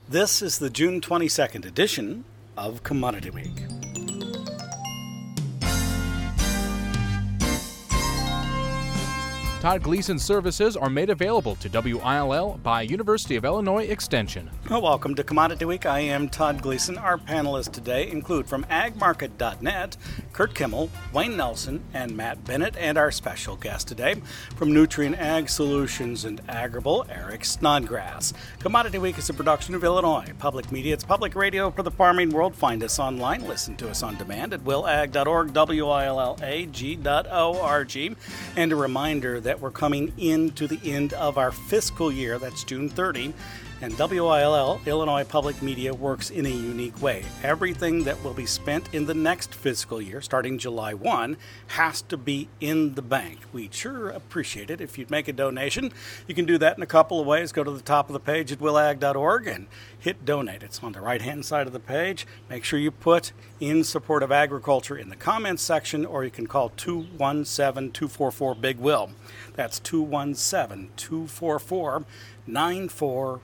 This is the June 22nd edition of Commodity Week. Todd Gleason services are made available to WILL by University of Illinois Extension. Well, welcome to Commodity Week. I am Todd Gleason. Our panelists today include from agmarket.net, Kurt Kimmel, Wayne Nelson, and Matt Bennett, and our special guest today from Nutrien Ag Solutions and Agrible, Eric Snodgrass. Commodity Week is a production of Illinois Public Media. It's public radio for the farming world. Find us online. Listen to us on demand at willag.org, willag.org. And a reminder that we're coming into the end of our fiscal year. That's June 30. And WILL, Illinois Public Media, works in a unique way. Everything that will be spent in the next fiscal year, starting July 1, has to be in the bank. We'd sure appreciate it if you'd make a donation. You can do that in a couple of ways. Go to the top of the page at willag.org and hit donate. It's on the right-hand side of the page. Make sure you put in support of agriculture in the comments section, or you can call 217-244-BIG-WILL. That's 217-244-9455.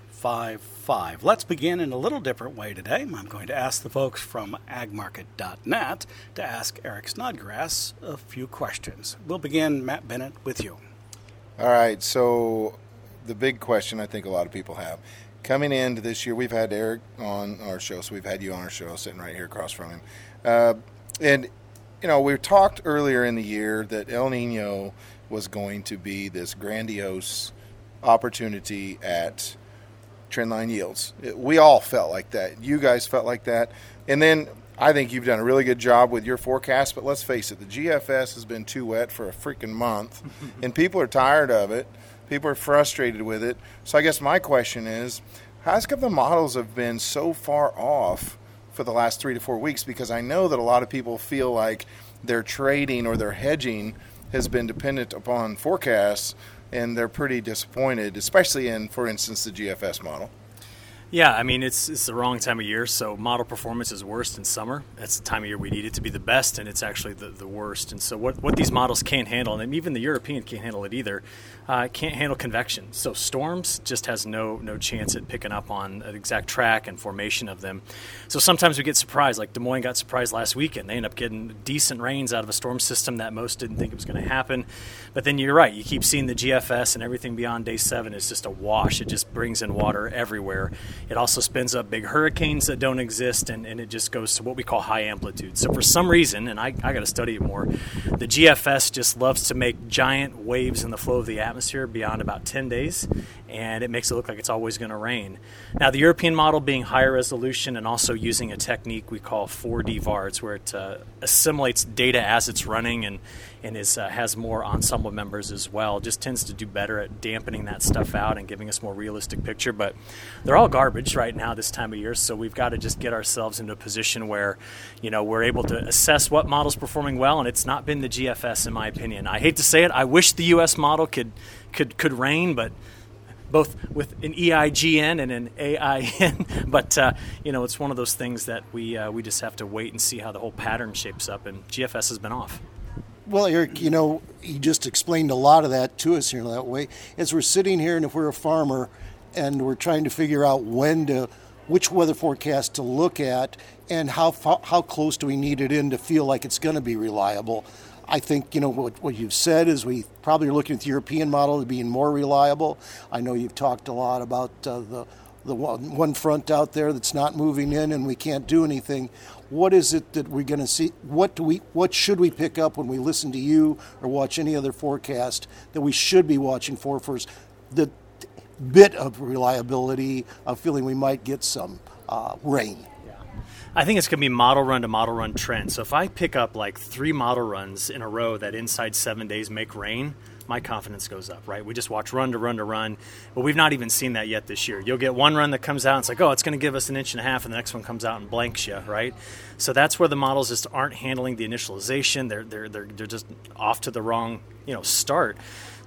Let's begin in a little different way today. I'm going to ask the folks from agmarket.net to ask Eric Snodgrass a few questions. We'll begin, Matt Bennett, with you. All right, so the big question I think a lot of people have. Coming into this year, we've had Eric on our show, so we've had you on our show sitting right here across from him. And, you know, we talked earlier in the year that El Nino was going to be this grandiose opportunity at trendline yields. We all felt like that. You guys felt like that. And then I think you've done a really good job with your forecast, but let's face it, the GFS has been too wet for a freaking month, and people are tired of it. People are frustrated with it. So I guess my question is, how come the models have been so far off for the last 3 to 4 weeks? Because I know that a lot of people feel like their trading or their hedging has been dependent upon forecasts, and they're pretty disappointed, especially in, for instance, the GFS model. Yeah, I mean, it's the wrong time of year, so model performance is worst in summer. That's the time of year we need it to be the best, and it's actually the worst. And so what these models can't handle, and even the European can't handle it either, can't handle convection. So storms just has no chance at picking up on an exact track and formation of them. So sometimes we get surprised, like Des Moines got surprised last weekend. They end up getting decent rains out of a storm system that most didn't think it was going to happen. But then you're right, you keep seeing the GFS, and everything beyond day 7 is just a wash. It just brings in water everywhere. It also spins up big hurricanes that don't exist, and it just goes to what we call high amplitude. So for some reason, and I got to study it more, the GFS just loves to make giant waves in the flow of the atmosphere beyond about 10 days, and it makes it look like it's always going to rain. Now, the European model being higher resolution and also using a technique we call 4D VAR, it's where it assimilates data as it's running and has more ensemble members as well, just tends to do better at dampening that stuff out and giving us a more realistic picture. But they're all garbage right now this time of year, so we've got to just get ourselves into a position where, you know, we're able to assess what model's performing well, and it's not been the GFS in my opinion. I hate to say it, I wish the U.S. model could reign, but both with an EIGN and an AIN, but you know, it's one of those things that we just have to wait and see how the whole pattern shapes up, and GFS has been off. Well, Eric, you know, you just explained a lot of that to us here in that way. As we're sitting here, and if we're a farmer and we're trying to figure out which weather forecast to look at and how close do we need it in to feel like it's going to be reliable, I think, you know, what you've said is we probably are looking at the European model as being more reliable. I know you've talked a lot about the one front out there that's not moving in and we can't do anything. What is it that we're going to see? What should we pick up when we listen to you or watch any other forecast that we should be watching for the bit of reliability of feeling we might get some rain? I think it's going to be model run to model run trend. So if I pick up like 3 model runs in a row that inside 7 days make rain, my confidence goes up, right? We just watch run to run to run, but we've not even seen that yet this year. You'll get one run that comes out and it's like, oh, it's going to give us 1.5 inches, and the next one comes out and blanks you, right? So that's where the models just aren't handling the initialization. They're just off to the wrong, start.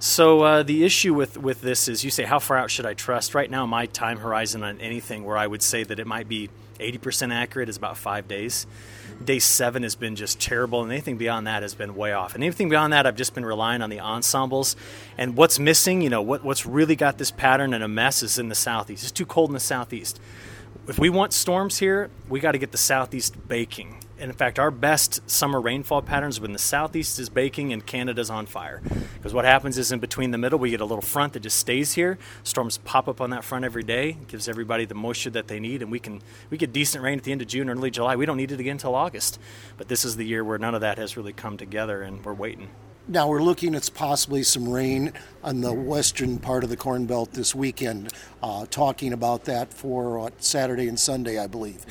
So the issue with this is, you say, how far out should I trust? Right now, my time horizon on anything where I would say that it might be 80% accurate is about 5 days. Day 7 has been just terrible, and anything beyond that has been way off. And anything beyond that, I've just been relying on the ensembles. And what's missing, what's really got this pattern in a mess is in the southeast. It's too cold in the southeast. if we want storms here, we got to get the southeast baking. And in fact, our best summer rainfall patterns when the southeast is baking and Canada's on fire. Because what happens is in between the middle, we get a little front that just stays here. Storms pop up on that front every day, gives everybody the moisture that they need, and we get decent rain at the end of June, early July. We don't need it again until August. But this is the year where none of that has really come together, and we're waiting. Now we're looking at possibly some rain on the western part of the Corn Belt this weekend, talking about that for Saturday and Sunday, I believe.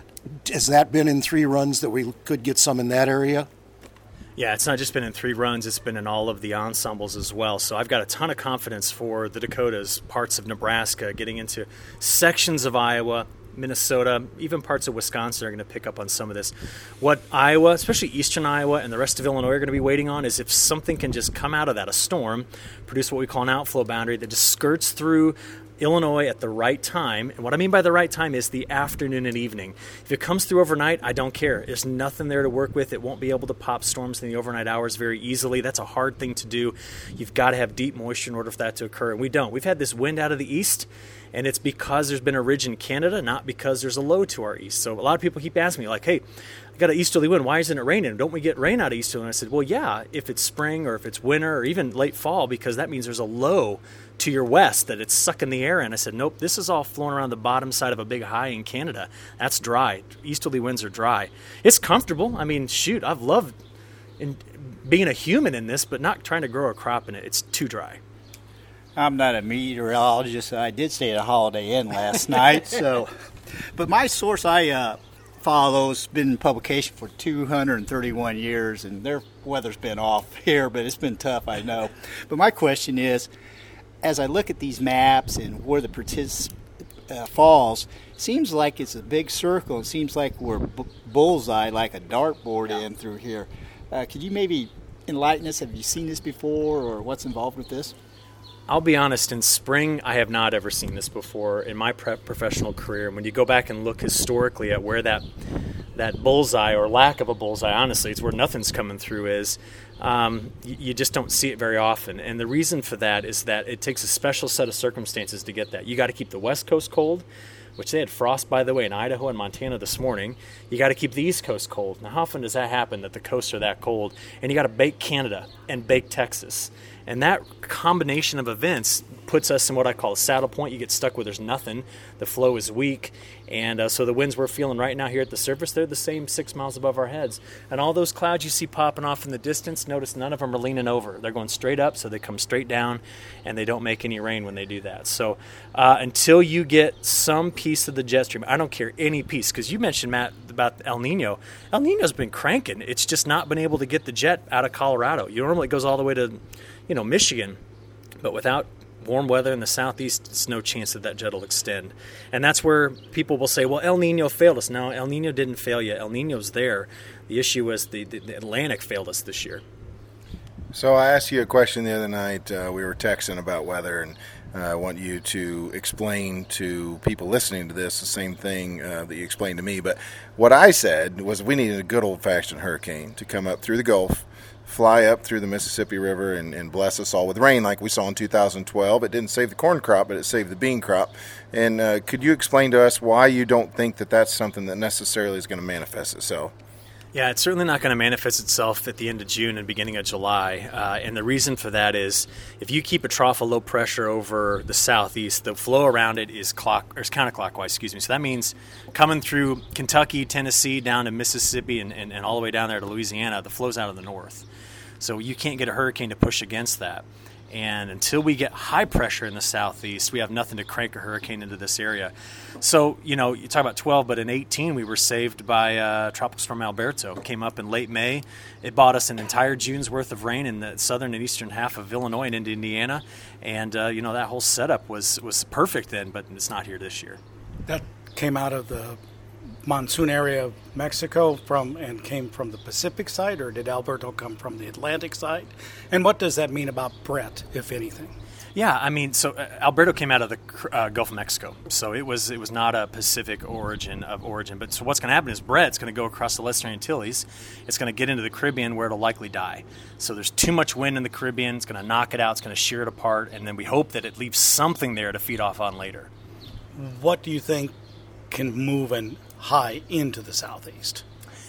Has that been in 3 runs that we could get some in that area? Yeah, it's not just been in 3 runs, it's been in all of the ensembles as well. So I've got a ton of confidence for the Dakotas, parts of Nebraska, getting into sections of Iowa, Minnesota, even parts of Wisconsin are going to pick up on some of this. What Iowa, especially eastern Iowa and the rest of Illinois are going to be waiting on is if something can just come out of that, a storm, produce what we call an outflow boundary that just skirts through Illinois at the right time. And what I mean by the right time is the afternoon and evening. If it comes through overnight, I don't care. There's nothing there to work with. It won't be able to pop storms in the overnight hours very easily. That's a hard thing to do. You've got to have deep moisture in order for that to occur. And we don't. We've had this wind out of the east, and it's because there's been a ridge in Canada, not because there's a low to our east. So a lot of people keep asking me, like, hey, I got an easterly wind. Why isn't it raining? Don't we get rain out of easterly? And I said, well, yeah, if it's spring or if it's winter or even late fall, because that means there's a low to your west that it's sucking the air in. I said, nope, this is all flowing around the bottom side of a big high in Canada. That's dry. Easterly winds are dry. It's comfortable. I mean, shoot, I've loved being a human in this, but not trying to grow a crop in it. It's too dry. I'm not a meteorologist. I did stay at a Holiday Inn last night. But my source I follow has been in publication for 231 years, and their weather's been off here, but it's been tough, I know. But my question is, as I look at these maps and where the falls, it seems like it's a big circle. It seems like we're bullseye, like a dartboard in through here. Could you maybe enlighten us? Have you seen this before, or what's involved with this? I'll be honest, in spring, I have not ever seen this before in my professional career. When you go back and look historically at where that bullseye or lack of a bullseye, honestly, it's where nothing's coming through is, you just don't see it very often. And the reason for that is that it takes a special set of circumstances to get that. You got to keep the West Coast cold, which they had frost, by the way, in Idaho and Montana this morning. You got to keep the East Coast cold. Now, how often does that happen that the coasts are that cold? And you got to bake Canada and bake Texas. And that combination of events puts us in what I call a saddle point. You get stuck where there's nothing. The flow is weak. And so the winds we're feeling right now here at the surface, they're the same 6 miles above our heads. And all those clouds you see popping off in the distance, notice none of them are leaning over. They're going straight up, so they come straight down, and they don't make any rain when they do that. So until you get some piece of the jet stream, I don't care any piece, because you mentioned, Matt, about El Nino. El Nino's been cranking. It's just not been able to get the jet out of Colorado. Normally it goes all the way to Michigan, but without warm weather in the southeast, it's no chance that jet will extend. And that's where people will say, well, El Nino failed us. No, El Nino didn't fail you. El Nino's there. The issue was the Atlantic failed us this year. So I asked you a question the other night. We were texting about weather, and I want you to explain to people listening to this the same thing that you explained to me. But what I said was we needed a good old-fashioned hurricane to come up through the Gulf, fly up through the Mississippi River, and bless us all with rain like we saw in 2012. It didn't save the corn crop, but it saved the bean crop. And could you explain to us why you don't think that that's something that necessarily is going to manifest itself? Yeah, it's certainly not going to manifest itself at the end of June and beginning of July. And the reason for that is if you keep a trough of low pressure over the southeast, the flow around it is counterclockwise. So that means coming through Kentucky, Tennessee, down to Mississippi, and all the way down there to Louisiana, the flow's out of the north. So you can't get a hurricane to push against that. And until we get high pressure in the southeast, we have nothing to crank a hurricane into this area. So, you talk about 12, but in 18 we were saved by Tropical Storm Alberto. It came up in late May. It bought us an entire June's worth of rain in the southern and eastern half of Illinois and into Indiana. And, that whole setup was perfect then, but it's not here this year. That came out of the monsoon area of Mexico and came from the Pacific side, or did Alberto come from the Atlantic side? And what does that mean about Brett, if anything? Yeah, I mean, so Alberto came out of the Gulf of Mexico, so it was not a Pacific origin. But so what's going to happen is Brett's going to go across the Western Antilles. It's going to get into the Caribbean where it'll likely die. So there's too much wind in the Caribbean. It's going to knock it out. It's going to shear it apart, and then we hope that it leaves something there to feed off on later. What do you think can move and high into the southeast.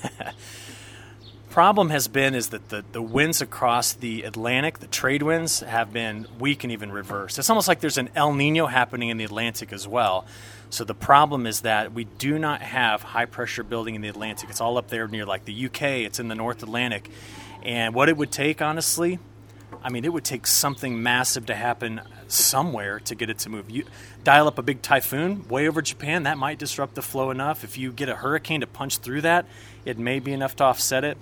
Problem has been is that the winds across the Atlantic, the trade winds, have been weak and even reversed. It's almost like there's an El Nino happening in the Atlantic as well. So the problem is that we do not have high pressure building in the Atlantic. It's all up there near like the UK. It's in the North Atlantic. And what it would take, honestly, I mean, it would take something massive to happen somewhere to get it to move. You dial up a big typhoon way over Japan, that might disrupt the flow enough. If you get a hurricane to punch through that, it may be enough to offset it.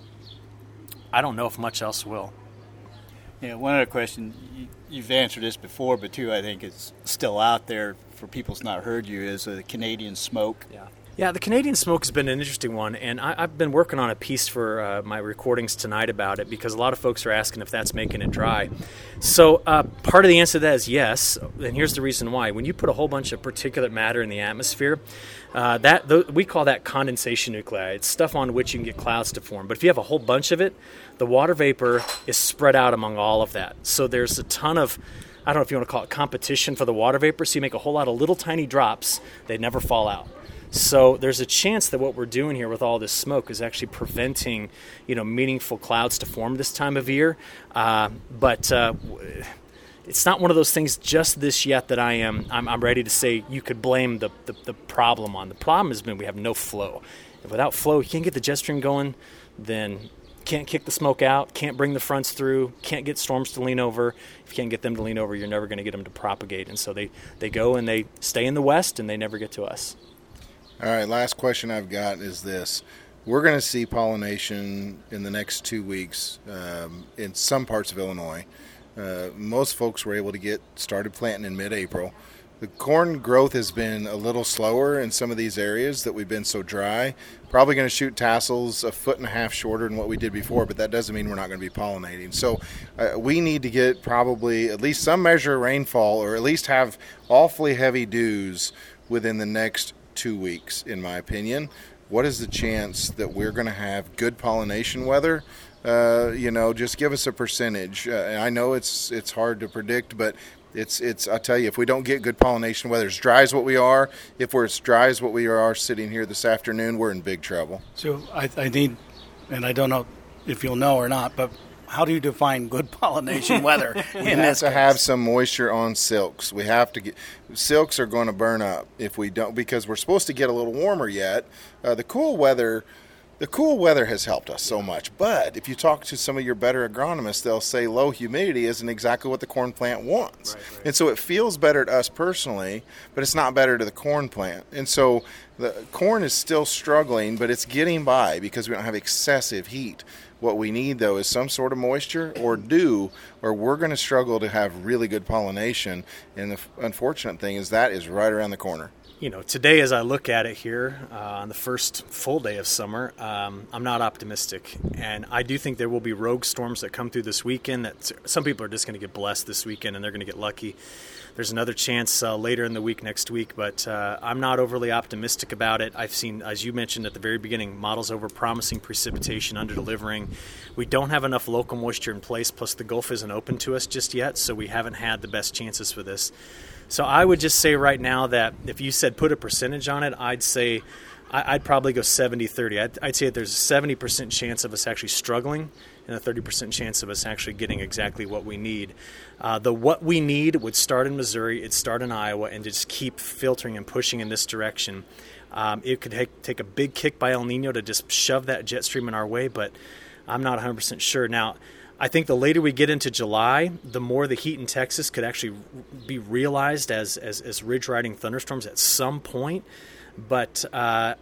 I don't know if much else will. Yeah, one other question, you've answered this before, but two, I think it's still out there for people who's not heard you, is the Canadian smoke. Yeah, the Canadian smoke has been an interesting one, and I've been working on a piece for my recordings tonight about it because a lot of folks are asking if that's making it dry. So part of the answer to that is yes, and here's the reason why. When you put a whole bunch of particulate matter in the atmosphere, we call that condensation nuclei. It's stuff on which you can get clouds to form. But if you have a whole bunch of it, the water vapor is spread out among all of that. So there's a ton of, I don't know if you want to call it competition for the water vapor, so you make a whole lot of little tiny drops. They never fall out. So there's a chance that what we're doing here with all this smoke is actually preventing, meaningful clouds to form this time of year. But it's not one of those things just this yet that I'm ready to say you could blame the problem on. The problem has been we have no flow. If without flow, you can't get the jet stream going, then can't kick the smoke out, can't bring the fronts through, can't get storms to lean over. If you can't get them to lean over, you're never going to get them to propagate. And so they go and they stay in the west and they never get to us. All right, last question I've got is this. We're going to see pollination in the next 2 weeks in some parts of Illinois. Most folks were able to get started planting in mid-April. The corn growth has been a little slower in some of these areas that we've been so dry. Probably going to shoot tassels 1.5 feet shorter than what we did before, but that doesn't mean we're not going to be pollinating. So we need to get probably at least some measure of rainfall, or at least have awfully heavy dews within the next 2 weeks, in my opinion. What is the chance that we're going to have good pollination weather? Just give us a percentage. I know it's hard to predict, but it's I'll tell you, if we don't get good pollination weather, as dry as what we are, if we're as dry as what we are sitting here this afternoon, we're in big trouble. So I need, and I don't know if you'll know or not, but how do you define good pollination weather? We have to have some moisture on silks. We have to get silks are going to burn up if we don't, because we're supposed to get a little warmer yet. The cool weather has helped us so much. But if you talk to some of your better agronomists, they'll say low humidity isn't exactly what the corn plant wants. Right. And so it feels better to us personally, but it's not better to the corn plant. And so the corn is still struggling, but it's getting by because we don't have excessive heat. What we need, though, is some sort of moisture or dew, or we're going to struggle to have really good pollination. And the unfortunate thing is that is right around the corner. Today as I look at it here on the first full day of summer, I'm not optimistic. And I do think there will be rogue storms that come through this weekend that some people are just going to get blessed this weekend and they're going to get lucky. There's another chance later in the week next week, but I'm not overly optimistic about it. I've seen, as you mentioned at the very beginning, models over-promising precipitation, under-delivering. We don't have enough local moisture in place, plus the Gulf isn't open to us just yet, so we haven't had the best chances for this. So I would just say right now that if you said put a percentage on it, I'd say I'd probably go 70-30. I'd say that there's a 70% chance of us actually struggling and a 30% chance of us actually getting exactly what we need. What we need would start in Missouri, it'd start in Iowa, and just keep filtering and pushing in this direction. It could take a big kick by El Nino to just shove that jet stream in our way, but I'm not 100% sure. Now, I think the later we get into July, the more the heat in Texas could actually be realized as ridge riding thunderstorms at some point. But I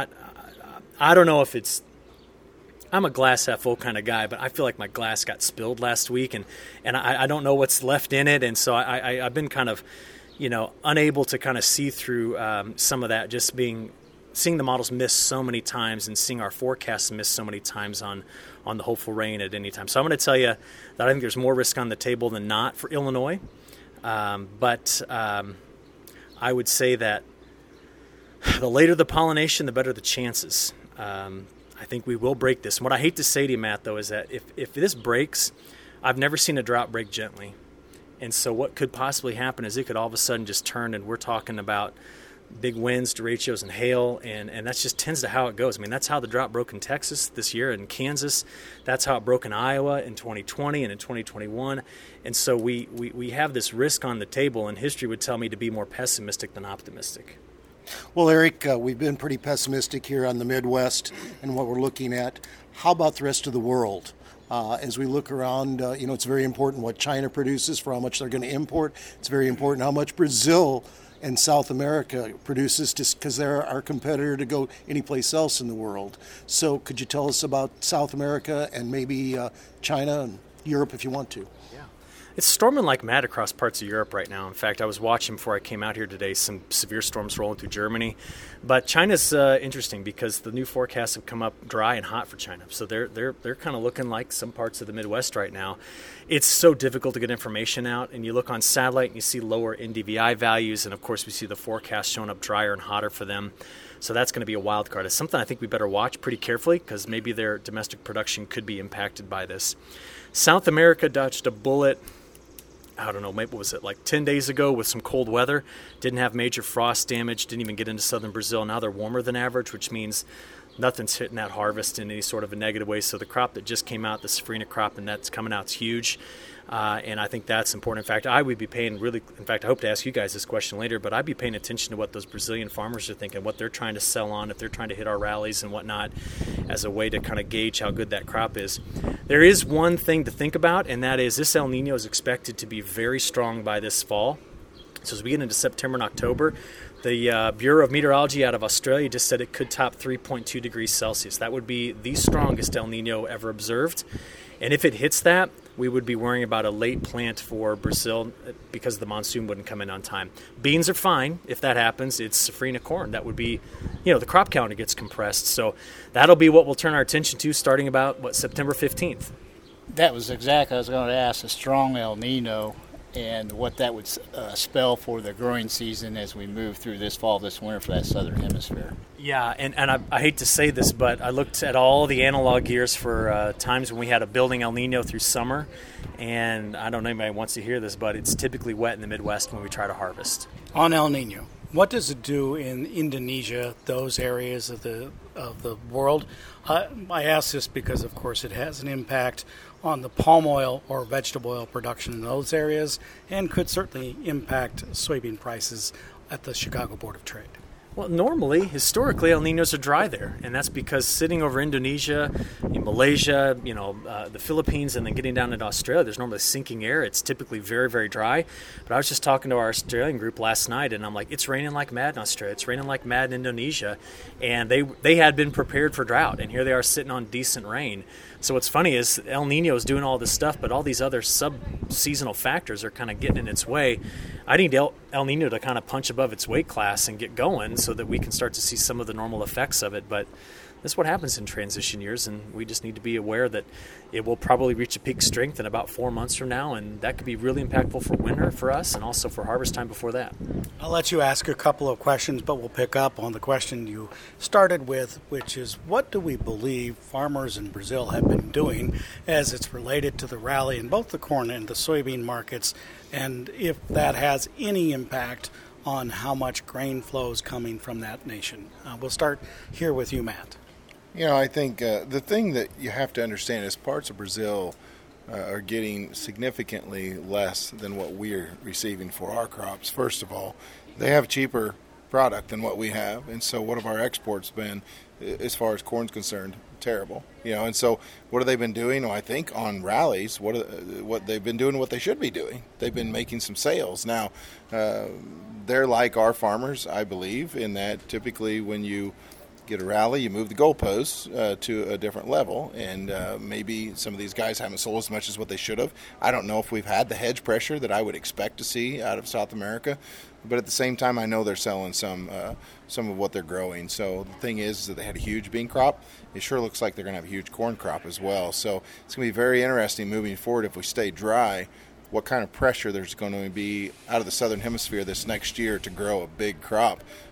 don't know if it's, I'm a glass half full kind of guy, but I feel like my glass got spilled last week and I don't know what's left in it. And so I've been kind of, unable to kind of see through some of that, just seeing the models miss so many times and seeing our forecasts miss so many times on the hopeful rain at any time. So I'm going to tell you that I think there's more risk on the table than not for Illinois. But I would say that the later the pollination, the better the chances. I think we will break this. And what I hate to say to you, Matt, though, is that if this breaks, I've never seen a drought break gently. And so what could possibly happen is it could all of a sudden just turn, and we're talking about big winds, derechos, and hail, and that just tends to how it goes. I mean, that's how the drought broke in Texas this year, in Kansas. That's how it broke in Iowa in 2020 and in 2021. And so we have this risk on the table, and history would tell me to be more pessimistic than optimistic. Well, Eric, we've been pretty pessimistic here on the Midwest and what we're looking at. How about the rest of the world? As we look around, it's very important what China produces for how much they're going to import. It's very important how much Brazil and South America produces, just because they're our competitor to go anyplace else in the world. So could you tell us about South America and maybe China and Europe if you want to? It's storming like mad across parts of Europe right now. In fact, I was watching before I came out here today some severe storms rolling through Germany. But China's interesting because the new forecasts have come up dry and hot for China. So they're kind of looking like some parts of the Midwest right now. It's so difficult to get information out. And you look on satellite and you see lower NDVI values. And, of course, we see the forecast showing up drier and hotter for them. So that's going to be a wild card. It's something I think we better watch pretty carefully because maybe their domestic production could be impacted by this. South America dodged a bullet. I don't know, maybe what was it, like 10 days ago with some cold weather. Didn't have major frost damage, didn't even get into southern Brazil. Now they're warmer than average, which means nothing's hitting that harvest in any sort of a negative way. So the crop that just came out, the safrinha crop, and that's coming out, is huge. And I think that's important. In fact, I would be paying I hope to ask you guys this question later, but I'd be paying attention to what those Brazilian farmers are thinking, what they're trying to sell on, if they're trying to hit our rallies and whatnot, as a way to kind of gauge how good that crop is. There is one thing to think about, and that is this El Nino is expected to be very strong by this fall. So as we get into September and October, the Bureau of Meteorology out of Australia just said it could top 3.2 degrees Celsius. That would be the strongest El Nino ever observed. And if it hits that, we would be worrying about a late plant for Brazil because the monsoon wouldn't come in on time. Beans are fine if that happens. It's safrinha corn. That would be, the crop counter gets compressed. So that'll be what we'll turn our attention to starting about, September 15th. That was exactly, I was going to ask, a strong El Nino and what that would spell for the growing season as we move through this fall, this winter for that southern hemisphere. Yeah, and I hate to say this, but I looked at all the analog years for times when we had a building El Nino through summer, and I don't know if anybody wants to hear this, but it's typically wet in the Midwest when we try to harvest. On El Nino, what does it do in Indonesia, those areas of the world? I ask this because, of course, it has an impact on the palm oil or vegetable oil production in those areas and could certainly impact soybean prices at the Chicago Board of Trade. Well, normally, historically, El Ninos are dry there, and that's because sitting over Indonesia, Malaysia, the Philippines, and then getting down into Australia, there's normally sinking air. It's typically very, very dry. But I was just talking to our Australian group last night, and I'm like, it's raining like mad in Australia. It's raining like mad in Indonesia. And they had been prepared for drought, and here they are sitting on decent rain. So what's funny is El Nino is doing all this stuff, but all these other sub-seasonal factors are kind of getting in its way. I need El Nino to kind of punch above its weight class and get going so that we can start to see some of the normal effects of it. But that's what happens in transition years, and we just need to be aware that it will probably reach a peak strength in about 4 months from now, and that could be really impactful for winter for us and also for harvest time before that. I'll let you ask a couple of questions, but we'll pick up on the question you started with, which is what do we believe farmers in Brazil have been doing as it's related to the rally in both the corn and the soybean markets, and if that has any impact on how much grain flows coming from that nation. We'll start here with you, Matt. I think the thing that you have to understand is parts of Brazil are getting significantly less than what we're receiving for our crops. First of all, they have cheaper product than what we have, and so what have our exports been, as far as corn's concerned? Terrible. And so what have they been doing? Well, I think on rallies, what they've been doing, what they should be doing. They've been making some sales. Now, they're like our farmers, I believe, in that typically when you get a rally, you move the goalposts to a different level, and maybe some of these guys haven't sold as much as what they should have. I don't know if we've had the hedge pressure that I would expect to see out of South America, but at the same time, I know they're selling some of what they're growing. So the thing is that they had a huge bean crop. It sure looks like they're going to have a huge corn crop as well. So it's going to be very interesting moving forward if we stay dry, what kind of pressure there's going to be out of the southern hemisphere this next year to grow a big crop.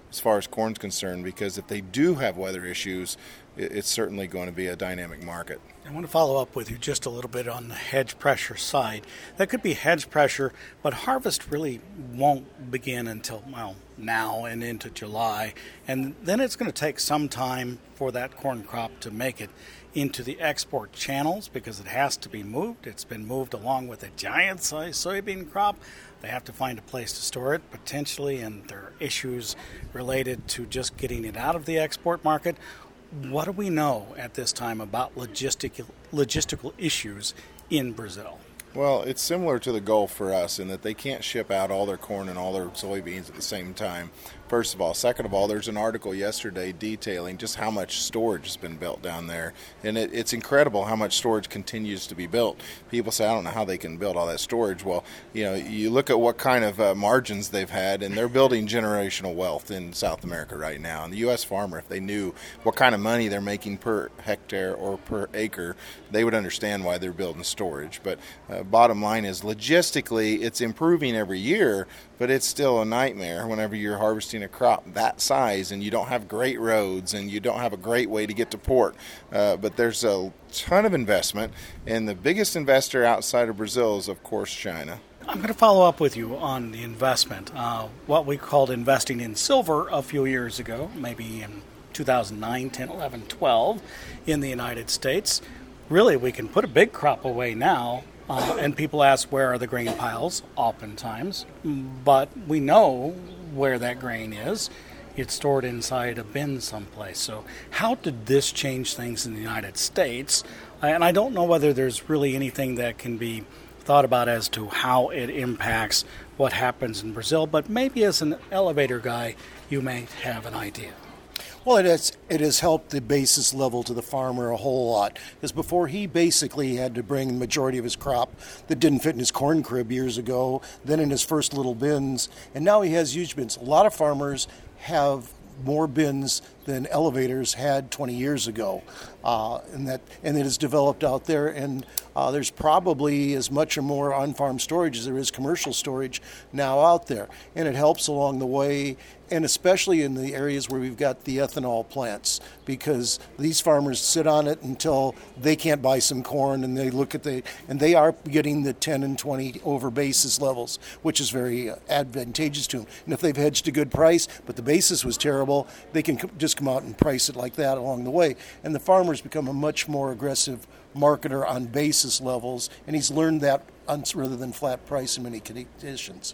as far as corn's concerned, because if they do have weather issues, it's certainly going to be a dynamic market. I want to follow up with you just a little bit on the hedge pressure side. That could be hedge pressure, but harvest really won't begin until, well, now and into July. And then it's going to take some time for that corn crop to make it into the export channels because it has to be moved. It's been moved along with a giant-sized soybean crop. They have to find a place to store it, potentially, and there are issues related to just getting it out of the export market. What do we know at this time about logistical issues in Brazil? Well, it's similar to the Gulf for us in that they can't ship out all their corn and all their soybeans at the same time, first of all. Second of all, there's an article yesterday detailing just how much storage has been built down there. And it's incredible how much storage continues to be built. People say, I don't know how they can build all that storage. Well, you look at what kind of margins they've had, and they're building generational wealth in South America right now. And the U.S. farmer, if they knew what kind of money they're making per hectare or per acre, they would understand why they're building storage. But bottom line is, logistically, it's improving every year, but it's still a nightmare whenever you're harvesting a crop that size and you don't have great roads and you don't have a great way to get to port. But there's a ton of investment, and the biggest investor outside of Brazil is, of course, China. I'm going to follow up with you on the investment. What we called investing in silver a few years ago, maybe in 2009, 10, 11, 12 in the United States. Really, we can put a big crop away now. And people ask, where are the grain piles, oftentimes. But we know where that grain is. It's stored inside a bin someplace. So how did this change things in the United States? And I don't know whether there's really anything that can be thought about as to how it impacts what happens in Brazil. But maybe as an elevator guy, you may have an idea. Well, it has helped the basis level to the farmer a whole lot. Because before, he basically had to bring the majority of his crop that didn't fit in his corn crib years ago, then in his first little bins, and now he has huge bins. A lot of farmers have more bins than elevators had 20 years ago, and it has developed out there. And there's probably as much or more on-farm storage as there is commercial storage now out there, and it helps along the way. And especially in the areas where we've got the ethanol plants, because these farmers sit on it until they can't buy some corn, and they look at and they are getting the 10 and 20 over basis levels, which is very advantageous to them. And if they've hedged a good price, but the basis was terrible, they can just come out and price it like that along the way. And the farmers become a much more aggressive marketer on basis levels, and he's learned that rather than flat price in many conditions.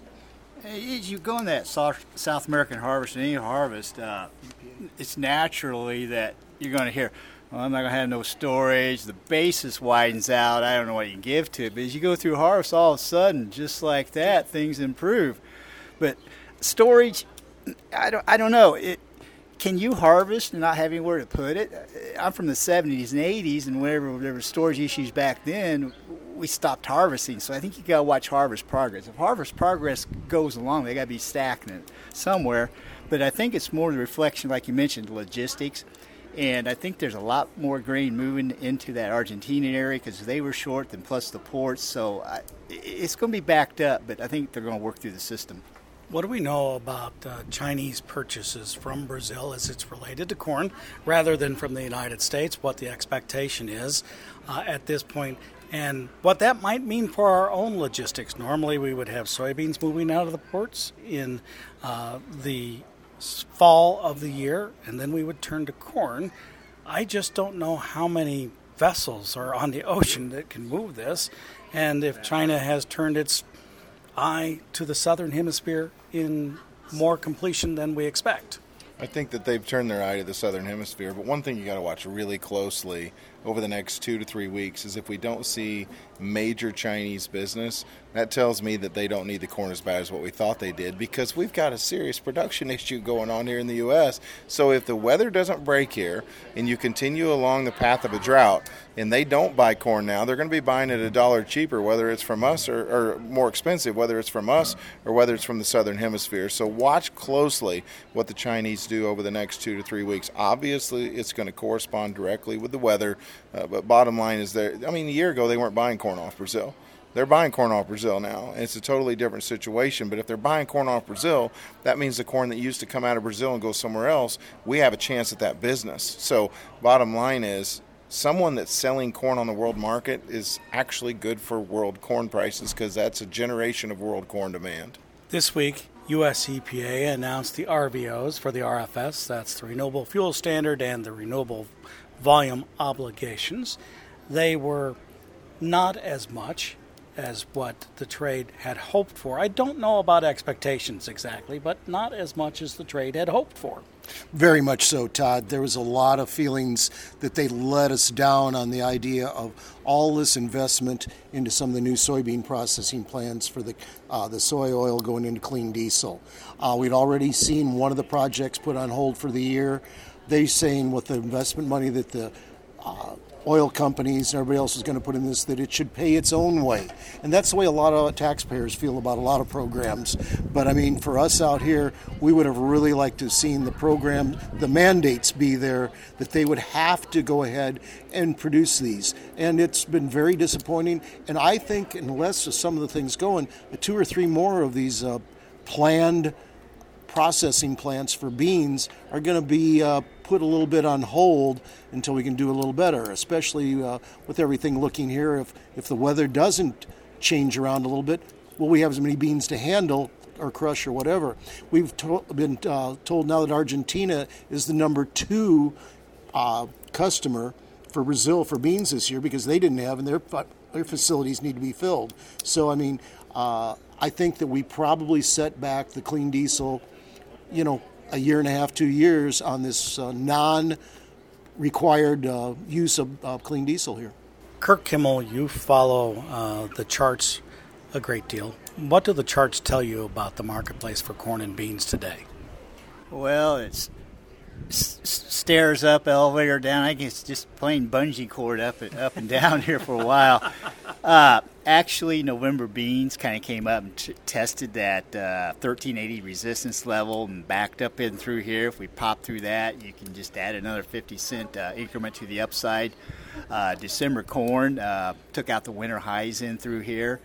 As you go in that South American harvest and any harvest, it's naturally that you're going to hear, well, I'm not going to have no storage, the basis widens out, I don't know what you can give to it. But as you go through harvest, all of a sudden, just like that, things improve. But storage, I don't know. Can you harvest and not have anywhere to put it? I'm from the 70s and 80s, and whenever there were storage issues back then, we stopped harvesting. So I think you got to watch harvest progress. If harvest progress goes along, they got to be stacking it somewhere. But I think it's more the reflection, like you mentioned, logistics. And I think there's a lot more grain moving into that Argentinian area because they were short, and plus the ports. So it's going to be backed up, but I think they're going to work through the system. What do we know about Chinese purchases from Brazil as it's related to corn rather than from the United States, what the expectation is at this point, and what that might mean for our own logistics? Normally we would have soybeans moving out of the ports in the fall of the year, and then we would turn to corn. I just don't know how many vessels are on the ocean that can move this, and if China has turned its eye to the southern hemisphere in more completion than we expect. I think that they've turned their eye to the southern hemisphere, but one thing you got to watch really closely over the next 2 to 3 weeks is if we don't see major Chinese business, that tells me that they don't need the corn as bad as what we thought they did, because we've got a serious production issue going on here in the U.S. So if the weather doesn't break here and you continue along the path of a drought and they don't buy corn now, they're going to be buying it $1 cheaper, whether it's from us or more expensive, whether it's from us or whether it's from the southern hemisphere. So watch closely what the Chinese do over the next 2 to 3 weeks. Obviously, it's going to correspond directly with the weather, but bottom line is a year ago they weren't buying corn off Brazil. they're buying corn off Brazil now. And it's a totally different situation. But if they're buying corn off Brazil, that means the corn that used to come out of Brazil and go somewhere else, we have a chance at that business. So bottom line is, someone that's selling corn on the world market is actually good for world corn prices, because that's a generation of world corn demand. This week, U.S. EPA announced the RVOs for the RFS, that's the Renewable Fuel Standard, and the Renewable Volume Obligations. They were not as much as what the trade had hoped for. I don't know about expectations exactly, but not as much as the trade had hoped for. Very much so, Todd. There was a lot of feelings that they let us down on the idea of all this investment into some of the new soybean processing plants for the soy oil going into clean diesel. We'd already seen one of the projects put on hold for the year. They're saying with the investment money that the oil companies and everybody else is going to put in this, that it should pay its own way. And that's the way a lot of taxpayers feel about a lot of programs. But I mean, for us out here, we would have really liked to have seen the program, the mandates be there, that they would have to go ahead and produce these. And it's been very disappointing. And I think unless some of the things going, 2 or 3 more of these planned processing plants for beans are going to be put a little bit on hold until we can do a little better, especially with everything looking here. If the weather doesn't change around a little bit, will we have as many beans to handle or crush or whatever? We've been told now that Argentina is the number 2 customer for Brazil for beans this year, because they didn't have, and their facilities need to be filled. So, I mean, I think that we probably set back the clean diesel, a year and a half, 2 years on this non-required use of clean diesel here. Kurt Kimmel, you follow the charts a great deal. What do the charts tell you about the marketplace for corn and beans today? Well, it's stairs up, elevator down. I guess just plain bungee cord up and down here for a while. Actually, November beans kind of came up and tested that 1380 resistance level and backed up in through here. If we pop through that, you can just add another 50-cent increment to the upside. December corn took out the winter highs in through here.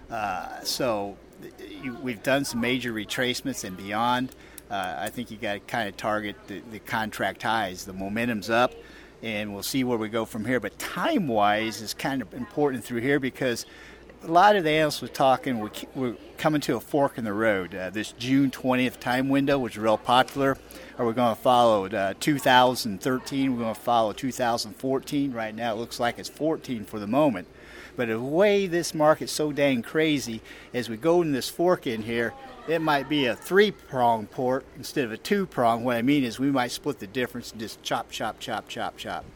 So we've done some major retracements and beyond. I think you got to kind of target the contract highs. The momentum's up, and we'll see where we go from here. But time-wise is kind of important through here, because a lot of the analysts were talking, we're coming to a fork in the road. This June 20th time window was real popular. Are we going to follow 2013? We're going to follow 2014. Right now it looks like it's 14 for the moment. But the way this market's so dang crazy, as we go in this fork in here, it might be a 3-prong port instead of a 2-prong. What I mean is we might split the difference and just chop, chop, chop, chop, chop.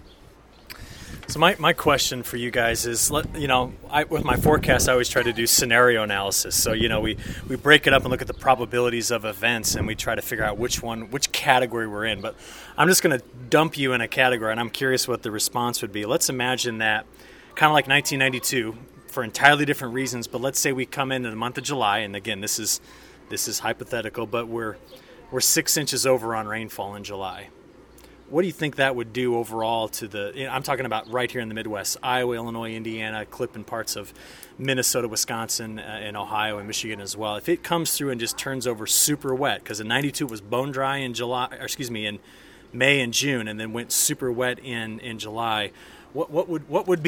So my question for you guys is, with my forecast, I always try to do scenario analysis. So, we break it up and look at the probabilities of events, and we try to figure out which category we're in. But I'm just going to dump you in a category, and I'm curious what the response would be. Let's imagine that, kind of like 1992, for entirely different reasons, but let's say we come in the month of July, and again, this is hypothetical, but we're 6 inches over on rainfall in July. What do you think that would do overall to I'm talking about right here in the Midwest, Iowa, Illinois, Indiana, clipping parts of Minnesota, Wisconsin, and Ohio and Michigan as well. If it comes through and just turns over super wet, because in 92 it was bone dry in in May and June, and then went super wet in July, what do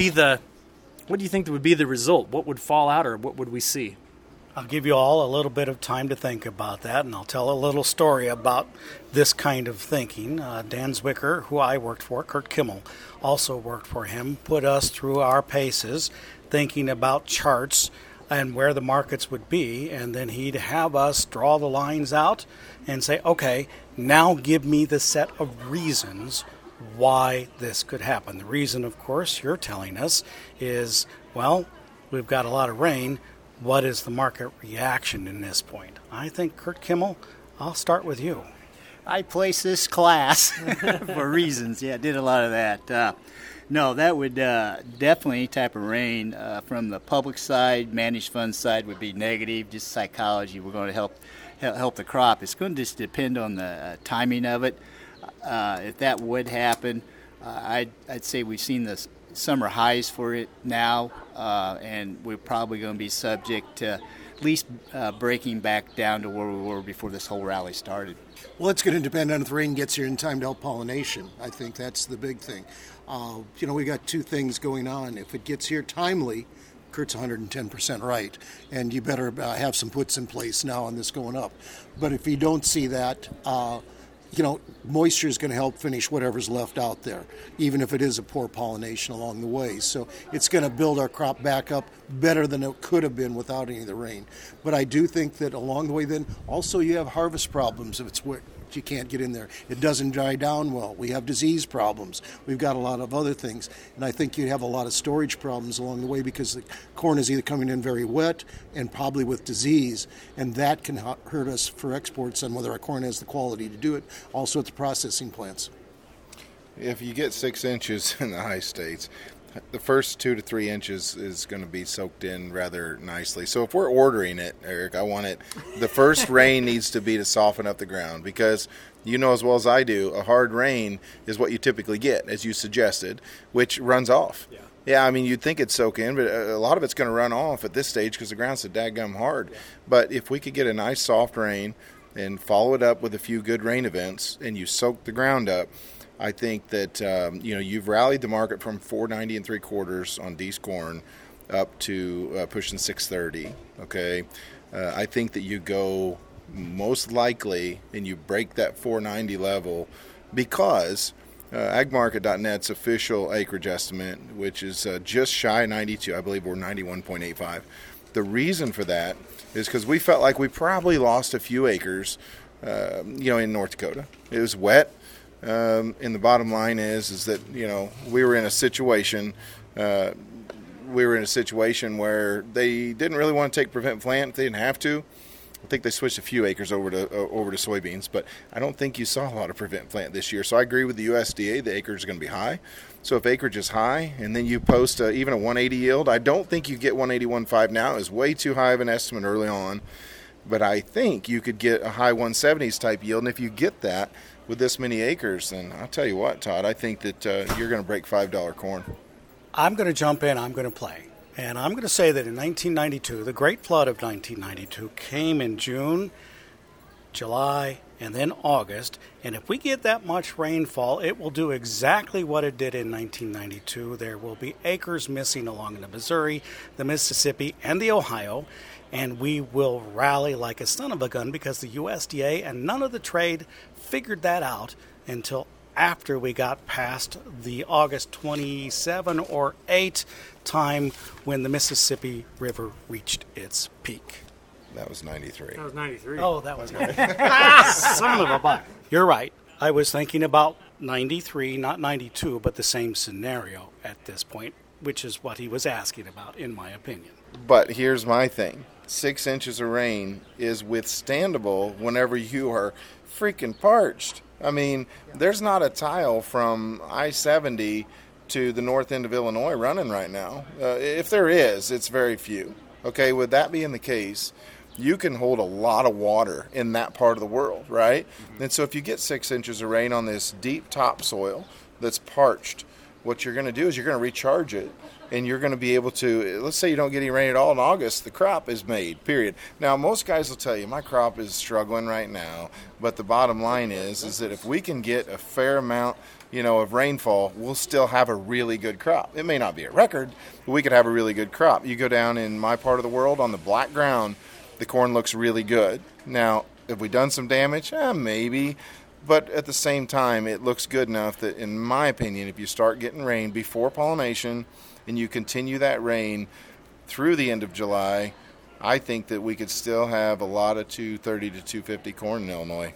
you think would be the result? What would fall out, or what would we see? I'll give you all a little bit of time to think about that, and I'll tell a little story about this kind of thinking. Dan Zwicker, who I worked for, Kurt Kimmel also worked for him, put us through our paces thinking about charts and where the markets would be, and then he'd have us draw the lines out and say, okay, now give me the set of reasons why this could happen. The reason, of course, you're telling us is, well, we've got a lot of rain. What is the market reaction in this point? I think, Kurt Kimmel, I'll start with you. I placed this class for reasons. Yeah, did a lot of that. No, that would definitely, any type of rain from the public side, managed fund side would be negative. Just psychology, we're going to help the crop. It's going to just depend on the timing of it. If that would happen, I'd say we've seen this summer highs for it now, and we're probably going to be subject to at least breaking back down to where we were before this whole rally started. Well, it's going to depend on if the rain gets here in time to help pollination. I think that's the big thing. We got two things going on. If it gets here timely, Kurt's 110% right, and you better have some puts in place now on this going up. But if you don't see that, moisture is going to help finish whatever's left out there, even if it is a poor pollination along the way. So it's going to build our crop back up better than it could have been without any of the rain. But I do think that along the way then, also you have harvest problems if it's wet. You can't get in there. It doesn't dry down well. We have disease problems. We've got a lot of other things. And I think you have a lot of storage problems along the way because the corn is either coming in very wet and probably with disease, and that can hurt us for exports on whether our corn has the quality to do it, also at the processing plants. If you get 6 inches in the high states, the first 2 to 3 inches is going to be soaked in rather nicely. So if we're ordering it, Eric, I want it. The first rain needs to be to soften up the ground because you know as well as I do, a hard rain is what you typically get, as you suggested, which runs off. Yeah, I mean, you'd think it'd soak in, but a lot of it's going to run off at this stage because the ground's so dadgum hard. Yeah. But if we could get a nice soft rain and follow it up with a few good rain events and you soak the ground up, I think that you've rallied the market from $4.90 3/4 on Dees corn up to pushing $6.30. Okay, I think that you go most likely and you break that $4.90 level because agmarket.net's official acreage estimate, which is just shy of 92, I believe we're 91.85. The reason for that is because we felt like we probably lost a few acres, in North Dakota. It was wet. And the bottom line is that we were in a situation where they didn't really want to take prevent plant. They didn't have to. I think they switched a few acres over to soybeans, but I don't think you saw a lot of prevent plant this year. So I agree with the USDA. The acreage is going to be high. So if acreage is high, and then you post even a 180 yield, I don't think you get 181.5 now. It's way too high of an estimate early on, but I think you could get a high 170s type yield. And if you get that with this many acres, then I'll tell you what, Todd, I think that you're going to break $5 corn. I'm going to jump in. I'm going to play. And I'm going to say that in 1992, the Great Flood of 1992 came in June, July, and then August. And if we get that much rainfall, it will do exactly what it did in 1992. There will be acres missing along the Missouri, the Mississippi, and the Ohio. And we will rally like a son of a gun because the USDA and none of the trade figured that out until after we got past the August 27 or 8 time when the Mississippi River reached its peak. That was 93. That was 93. Oh, that was 93. Son of a buck. You're right. I was thinking about 93, not 92, but the same scenario at this point, which is what he was asking about, in my opinion. But here's my thing. 6 inches of rain is withstandable whenever you are freaking parched. I mean, there's not a tile from I-70 to the north end of Illinois running right now. If there is, it's very few. Okay, with that being the case, you can hold a lot of water in that part of the world, right? Mm-hmm. And so if you get 6 inches of rain on this deep topsoil that's parched, what you're going to do is you're going to recharge it, and you're going to be able to, let's say you don't get any rain at all in August, the crop is made, period. Now, most guys will tell you, my crop is struggling right now, but the bottom line is that if we can get a fair amount, of rainfall, we'll still have a really good crop. It may not be a record, but we could have a really good crop. You go down in my part of the world on the black ground, the corn looks really good. Now, have we done some damage? Maybe. But at the same time, it looks good enough that, in my opinion, if you start getting rain before pollination and you continue that rain through the end of July, I think that we could still have a lot of 230 to 250 corn in Illinois.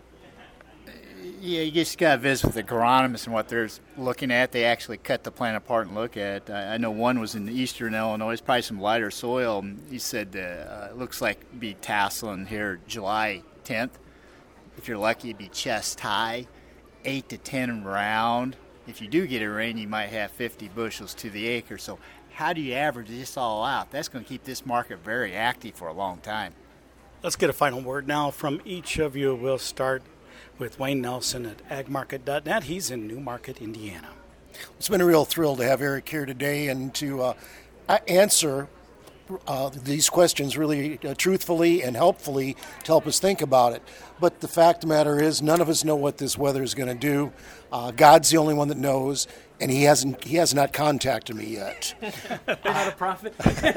Yeah, you just got to visit with the agronomists and what they're looking at. They actually cut the plant apart and look at it. I know one was in eastern Illinois. It's probably some lighter soil. He said it looks like it'd be tasseling here July 10th. If you're lucky, it'd be chest high, 8 to 10 round. If you do get a rain, you might have 50 bushels to the acre. So how do you average this all out? That's going to keep this market very active for a long time. Let's get a final word now from each of you. We'll start with Wayne Nelson at agmarket.net. He's in Newmarket, Indiana. It's been a real thrill to have Eric here today and to answer these questions really truthfully and helpfully to help us think about it. But the fact of the matter is, none of us know what this weather is going to do. God's the only one that knows, and he has not contacted me yet. They're not a prophet.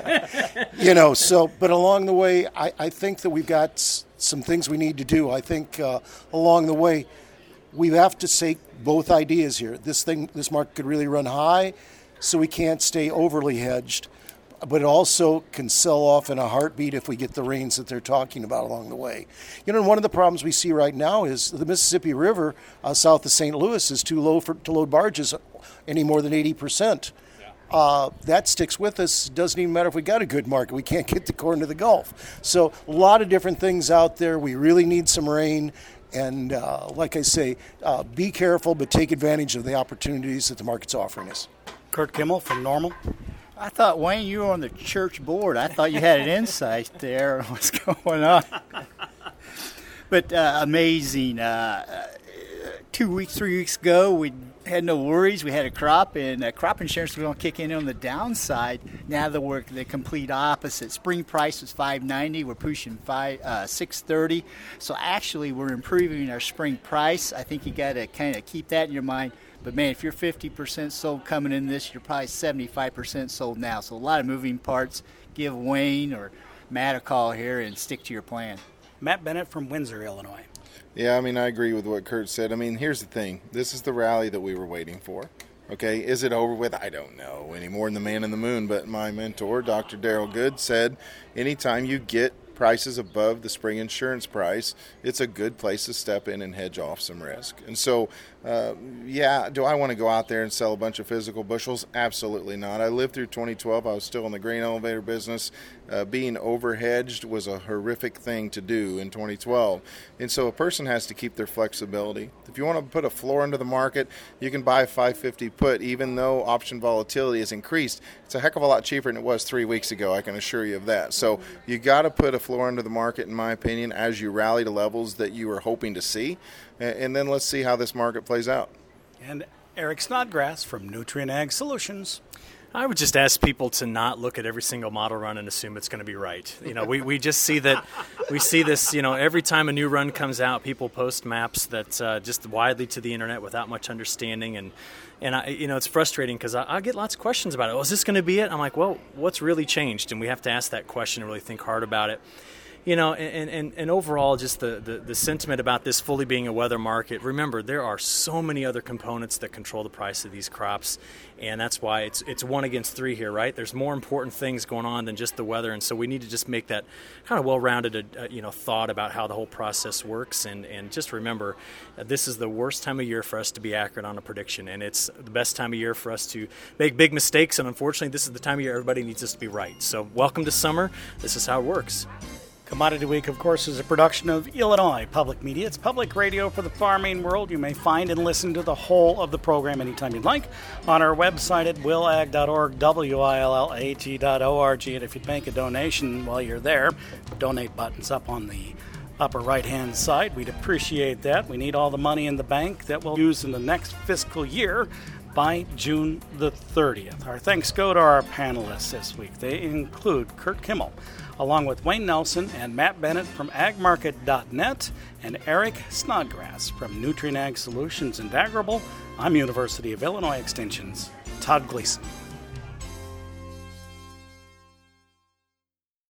But along the way, I think that we've got some things we need to do. I think along the way, we have to take both ideas here. This market could really run high, so we can't stay overly hedged. But it also can sell off in a heartbeat if we get the rains that they're talking about along the way. And one of the problems we see right now is the Mississippi River south of St. Louis is too low to load barges any more than 80%. That sticks with us. Doesn't even matter if we got a good market. We can't get the corn to the Gulf. So a lot of different things out there. We really need some rain. And like I say, be careful, but take advantage of the opportunities that the market's offering us. Kurt Kimmel from Normal. I thought, Wayne, you were on the church board. I thought you had an insight there on what's going on. But amazing. 3 weeks ago, we had no worries. We had a crop, and crop insurance was going to kick in on the downside. Now we're the complete opposite. Spring price was $5.90. We're pushing $6.30. So actually, we're improving our spring price. I think you got to kind of keep that in your mind. But, man, if you're 50% sold coming in this, you're probably 75% sold now. So a lot of moving parts. Give Wayne or Matt a call here and stick to your plan. Matt Bennett from Windsor, Illinois. Yeah, I agree with what Kurt said. Here's the thing. This is the rally that we were waiting for. Okay, is it over with? I don't know any more than the man in the moon. But my mentor, Dr. Darrell Good, said anytime you get prices above the spring insurance price, it's a good place to step in and hedge off some risk. And so, do I want to go out there and sell a bunch of physical bushels? Absolutely not. I lived through 2012. I was still in the grain elevator business. Being over-hedged was a horrific thing to do in 2012. And so a person has to keep their flexibility. If you want to put a floor into the market, you can buy a 550 put, even though option volatility has increased. It's a heck of a lot cheaper than it was 3 weeks ago, I can assure you of that. So you got to put a floor into the market, in my opinion, as you rally to levels that you were hoping to see. And then let's see how this market plays out. And Eric Snodgrass from Nutrien Ag Solutions. I would just ask people to not look at every single model run and assume it's going to be right. We just see that we see this. Every time a new run comes out, people post maps that just widely to the internet without much understanding, and it's frustrating because I get lots of questions about it. Is this going to be it? I'm like, well, what's really changed? And we have to ask that question and really think hard about it. And overall, just the sentiment about this fully being a weather market. Remember, there are so many other components that control the price of these crops, and that's why it's 1 against 3 here, right? There's more important things going on than just the weather, and so we need to just make that kind of well-rounded, thought about how the whole process works, and just remember, this is the worst time of year for us to be accurate on a prediction, and it's the best time of year for us to make big mistakes, and unfortunately, this is the time of year everybody needs us to be right. So welcome to summer. This is how it works. Commodity Week, of course, is a production of Illinois Public Media. It's public radio for the farming world. You may find and listen to the whole of the program anytime you'd like on our website at willag.org, willag.org. And if you'd make a donation while you're there, donate button's up on the upper right-hand side. We'd appreciate that. We need all the money in the bank that we'll use in the next fiscal year by June the 30th. Our thanks go to our panelists this week. They include Kurt Kimmel, along with Wayne Nelson and Matt Bennett from agmarket.net and Eric Snodgrass from Nutrien Ag Solutions in Daggerable. I'm University of Illinois Extension's Todd Gleason.